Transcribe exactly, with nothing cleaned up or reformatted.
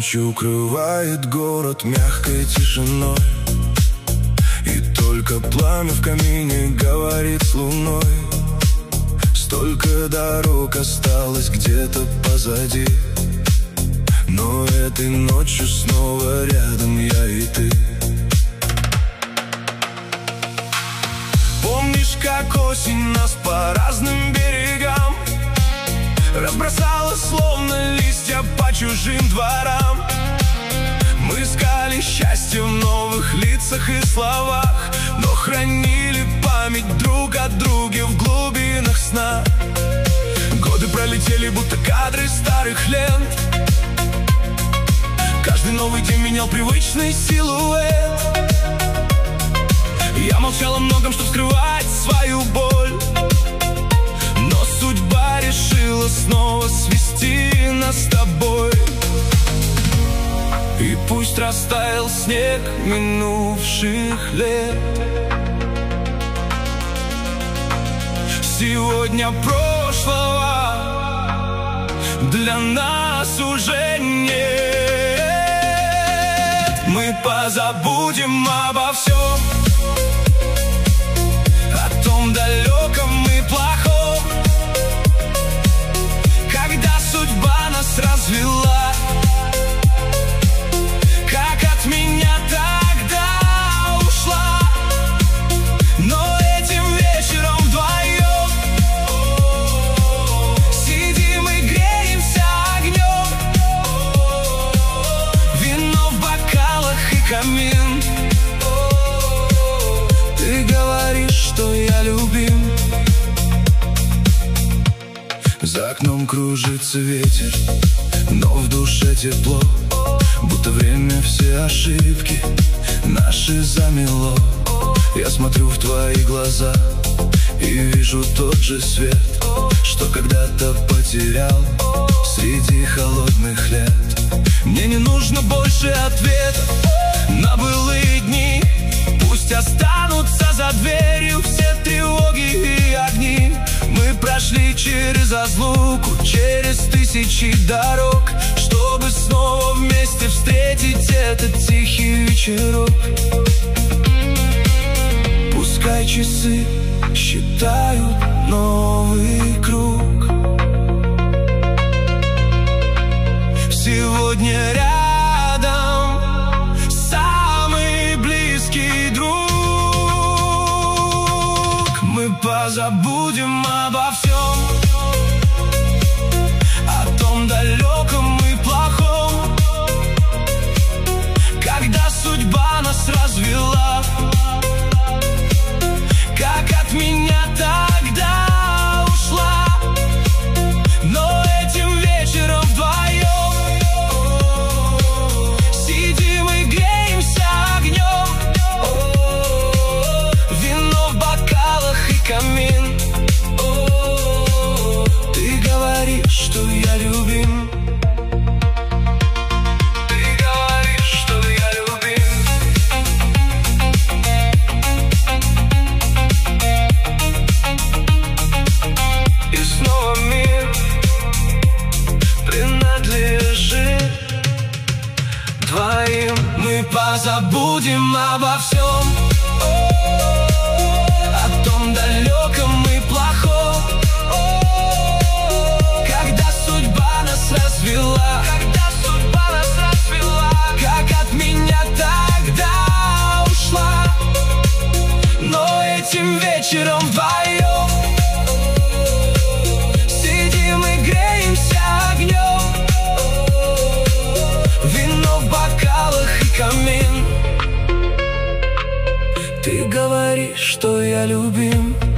Ночь укрывает город мягкой тишиной, и только пламя в камине говорит с луной. Столько дорог осталось где-то позади, но этой ночью снова рядом я и ты. Помнишь, как осень нас по разным берегам разбросала, словно листья по чужим дворам? Мы искали счастье в новых лицах и словах, но хранили память друг о друге в глубинах сна. Годы пролетели, будто кадры старых лент. Каждый новый день менял привычный силуэт. Я молчал о многом, чтобы скрывать свою боль, но судьба решила снова свести нас с тобой. И пусть растаял снег минувших лет, сегодня прошлого для нас уже нет. Мы позабудем обо всем, о том далеком и плохом, когда судьба нас развела. Как от меня тогда ушла, но этим вечером вдвоем сидим и греемся огнем. Вино в бокалах и камин. Ты говоришь, что я любим. За окном кружится ветер, но в душе тепло, будто время все ошибки наши замело. Я смотрю в твои глаза и вижу тот же свет, что когда-то потерял среди холодных лет. Мне не нужно больше ответов на былые дни. Пусть останутся за дверью все тревоги и огни. Мы прошли через разлуку, через тысячи дорог, чтобы снова вместе встретить этот тихий вечерок. Пускай часы считают новый круг, сегодня рядом самый близкий друг. Мы позабудем обо всем, о том далеком и плохом, когда судьба нас развела. Как от меня тогда ушла, но этим вечером вдвоем сидим и греемся огнем. Вино в бокалах и камин. Ты говоришь, что я любим. Мы позабудем обо всем, о том далеком и плохом, когда судьба нас развела. Когда судьба нас развела. Как от меня тогда ушла, но этим вечером вдвоем сидим и греемся огнем. Вино в бокалах и камин. Ты говоришь, что я любим.